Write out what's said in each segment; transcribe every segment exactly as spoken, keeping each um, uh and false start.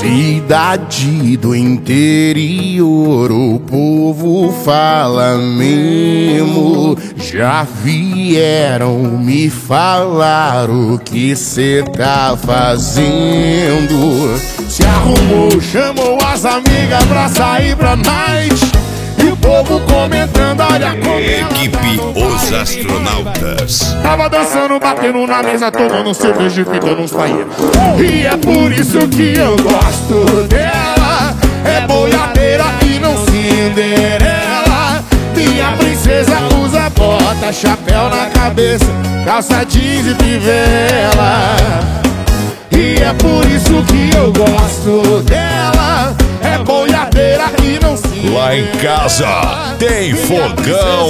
Cidade do interior, o povo fala mesmo. Já vieram me falar o que cê tá fazendo. Se arrumou, chamou as amigas pra sair pra night. E o povo comentando, olha como Equipe Os Astronautas. tava dançando, batendo na mesa, tomando cerveja e ficando uns paeiros. E é por isso que eu gosto dela. É boiadeira e não Cinderela. Minha princesa usa bota, chapéu na cabeça, calça jeans e fivela. E é por isso que eu gosto dela. É boiadeira e não Cinderela. Lá em casa tem fogão.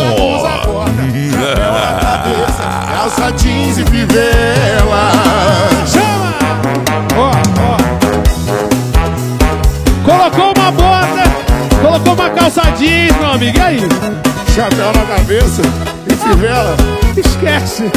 Calça jeans e fivela. Chama! Ó, ó. Colocou uma bota, colocou uma calça jeans, meu amigo. E aí? Chapéu na cabeça e fivela. Esquece.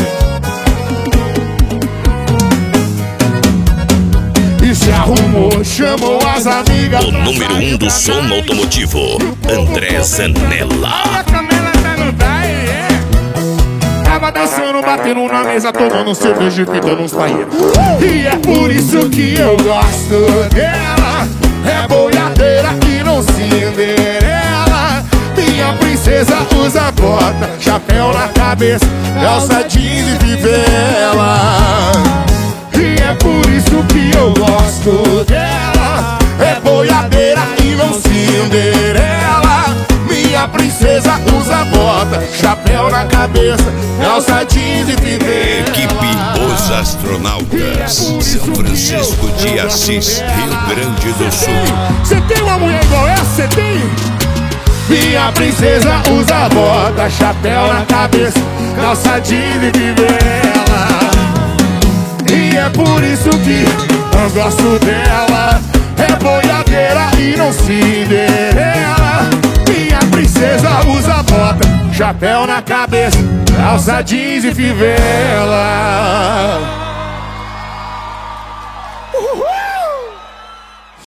E se arrumou, chamou as amigas. O número um do som automotivo, André Zanella. A Camela tá no baile, é. Tava dançando, batendo na mesa, tomando cerveja e ficando uns paeiros. E é por isso que eu gosto dela. É boiadeira e não Cinderela. Minha princesa usa bota, chapéu na cabeça, calça jeans e fivela. E é por isso que eu gosto dela. É boiadeira e não Cinderela. Minha princesa usa bota, chapéu na cabeça, calça jeans e fivela. Equipe Os Astronautas. São Francisco de Assis, Rio Grande do Sul. Você tem uma mulher igual essa? Você tem? Minha princesa usa bota, chapéu na cabeça, calça jeans e fivela. E é por isso que eu gosto dela. É boiadeira e não Cinderela. Minha princesa usa bota, chapéu na cabeça, calça jeans e fivela.